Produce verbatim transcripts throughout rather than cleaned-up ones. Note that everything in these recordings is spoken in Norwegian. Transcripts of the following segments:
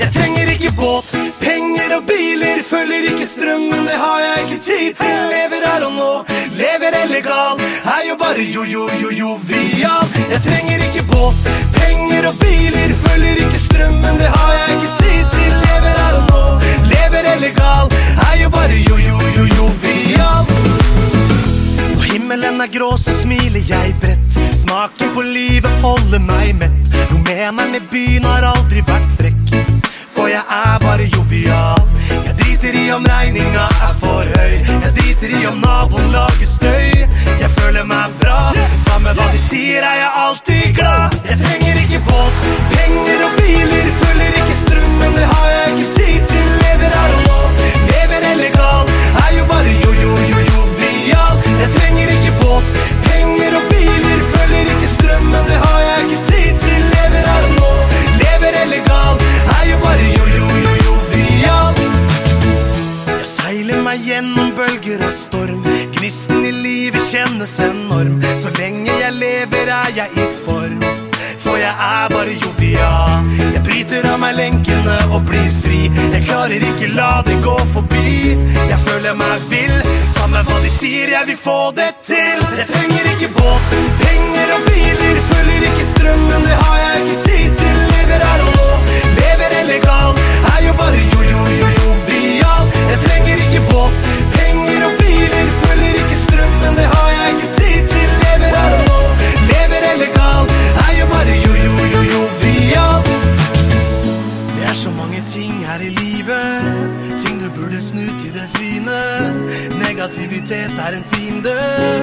Jeg trenger ikke båt, penger og biler, følger ikke strømmen, det har jeg ikke tid til. Lever her og nå, lever illegal, er jo bare jo-jo-jo-jovial. Jeg trenger ikke båt, penger og biler, følger ikke strømmen, det har jeg ikke tid til. Lever her og nå, lever illegal, er jo bare jo-jo-jo-jovial. Og himmelen er grå, så smiler jeg bredt, smaken på livet holder meg mett. Rumeneren i byen har aldri vært frekk, for jeg er bare jovial. Jeg driter i om regninga er for høy, jeg driter i om naboen lager støy. Jeg føler meg bra, samme hva de sier er jeg alltid glad. Jeg trenger ikke båt, penger og biler, følger ikke strømmen, det har jeg ikke tid til. Lever her og nå, lever illegal, er jo bare jo-jo-jo-jovial. Jeg trenger ikke båt, penger og biler, følger ikke strømmen, det har jeg ikke tid til. Lever her og nå, lever illegal, er jo bare jo-jo-jo-jovial. Jeg seiler meg gjennom bølger og storm, gnisten i livet kjennes enorm. Så lenge jeg lever er jeg i form, for jeg er bare jovial. Jeg bryter av meg lenkene og blir fri, jeg klarer ikke la det gå forbi. Jeg føler meg vill, samme hva de sier, jeg vil få det til. Jeg trenger ikke båt, penger og biler, følger ikke strømmen, det har jeg ikke tid til. Lever her og nå, lever illegal, er jo bare jo-jo-jo-jovial. Jeg trenger ikke båt, penger og biler, følger ikke strømmen, det har jeg ikke tid til. Lever her og nå, lever illegal, er jo bare jo-jo-jo-jovial. Det er så mange ting her i livet, ting du burde snu til det fine. Negativitet er en fiende.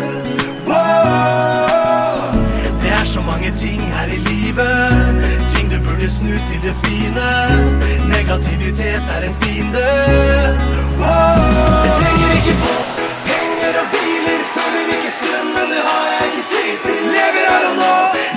Wow! Det er så mange ting her i livet, ting du burde snu til det fine. Negativitet er en fiende. Wow! Jeg trenger ikke båt, penger og biler, følger ikke strømmen, det har jeg ikke tid til. Lever her og nå,